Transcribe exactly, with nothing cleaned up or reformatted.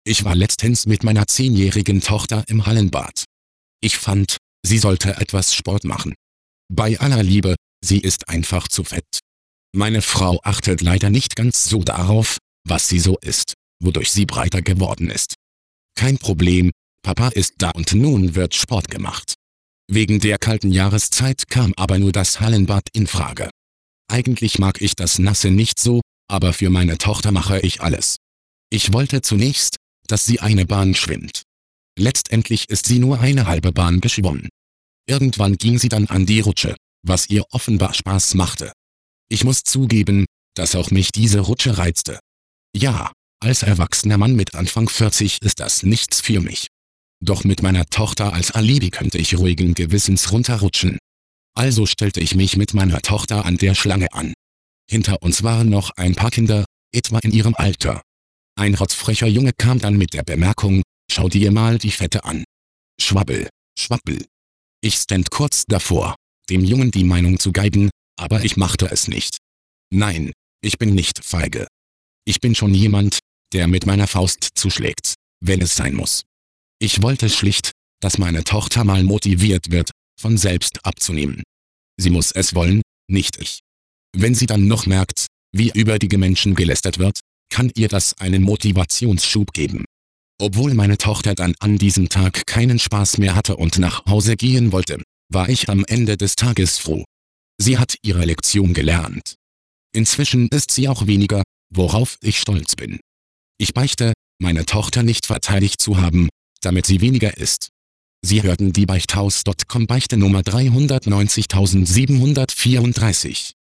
Ich war letztens mit meiner zehnjährigen Tochter im Hallenbad. Ich fand, sie sollte etwas Sport machen. Bei aller Liebe, sie ist einfach zu fett. Meine Frau achtet leider nicht ganz so darauf, was sie so isst, wodurch sie breiter geworden ist. Kein Problem, Papa ist da und nun wird Sport gemacht. Wegen der kalten Jahreszeit kam aber nur das Hallenbad in Frage. Eigentlich mag ich das Nasse nicht so, aber für meine Tochter mache ich alles. Ich wollte zunächst, dass sie eine Bahn schwimmt. Letztendlich ist sie nur eine halbe Bahn geschwommen. Irgendwann ging sie dann an die Rutsche, was ihr offenbar Spaß machte. Ich muss zugeben, dass auch mich diese Rutsche reizte. Ja, als erwachsener Mann mit Anfang vierzig ist das nichts für mich. Doch mit meiner Tochter als Alibi könnte ich ruhigen Gewissens runterrutschen. Also stellte ich mich mit meiner Tochter an der Schlange an. Hinter uns waren noch ein paar Kinder, etwa in ihrem Alter. Ein rotzfrecher Junge kam dann mit der Bemerkung, schau dir mal die Fette an. Schwabbel, schwabbel. Ich stand kurz davor, dem Jungen die Meinung zu geigen, aber ich machte es nicht. Nein, ich bin nicht feige. Ich bin schon jemand, der mit meiner Faust zuschlägt, wenn es sein muss. Ich wollte schlicht, dass meine Tochter mal motiviert wird, von selbst abzunehmen. Sie muss es wollen, nicht ich. Wenn sie dann noch merkt, wie über die Menschen gelästert wird, kann ihr das einen Motivationsschub geben. Obwohl meine Tochter dann an diesem Tag keinen Spaß mehr hatte und nach Hause gehen wollte, war ich am Ende des Tages froh. Sie hat ihre Lektion gelernt. Inzwischen ist sie auch weniger, worauf ich stolz bin. Ich beichte, meine Tochter nicht verteidigt zu haben, damit sie weniger isst. Sie hörten die Beichthaus Punkt com Beichte Nummer dreihundertneunzigtausendsiebenhundertvierunddreißig.